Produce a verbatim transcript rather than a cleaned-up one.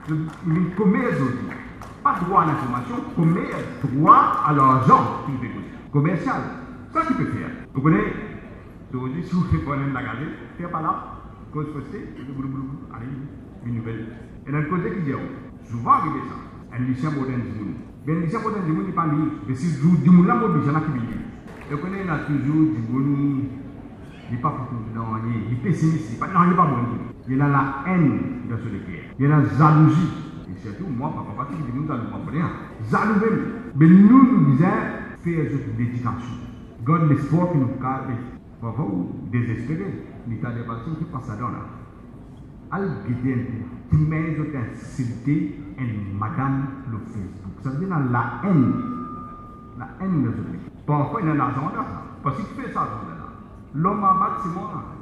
Le commerce aussi. Pas droit à l'information, commerce, droit à l'argent qui peut causer. Commercial. Ça tu peux faire. Vous connaissez, aujourd'hui, si vous faites pas la gazette, faire pas là, cause postée, allez, une nouvelle. Et dans le côté qui dit, souvent arrivé ça, un lycéen moderne du monde. Mais un lycéen moderne du monde n'est pas libre. Mais si vous dites, vous l'avez obligé à qui vient. Et vous connaissez, il y a toujours du bon, il n'est pas pour tout, non, il est pessimiste, non, il n'est pas bon. Il y a la haine dans ce cœur. Il y a la jalousie. Et surtout, moi, par contre, je dis, nous allons comprendre. Jalousie. Mais nous, nous disons, faire une dédication. God l'espoir qui nous garde. Parfois, désespéré. L'état des personnes qui passent dans là. Al-Gidien, qui met une insulté et madame le Facebook. Ça veut dire la haine. La haine de ce pays. Parfois, il y a l'argent là. Parce qu'il fait ça, l'homme a maximum.